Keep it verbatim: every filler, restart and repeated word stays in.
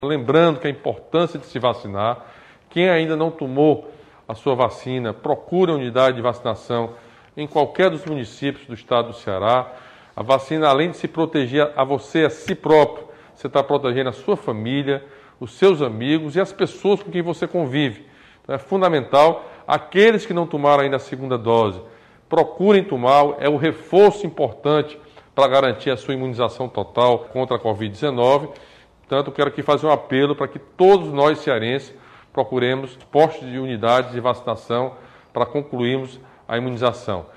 Lembrando que a importância de se vacinar, quem ainda não tomou a sua vacina, procure a unidade de vacinação em qualquer dos municípios do estado do Ceará. A vacina, além de se proteger a você, a si próprio, você está protegendo a sua família, os seus amigos e as pessoas com quem você convive. Então é fundamental, aqueles que não tomaram ainda a segunda dose, procurem tomar, é um reforço importante para garantir a sua imunização total contra a covid dezenove. Portanto, eu quero aqui fazer um apelo para que todos nós cearenses procuremos postos de unidades de vacinação para concluirmos a imunização.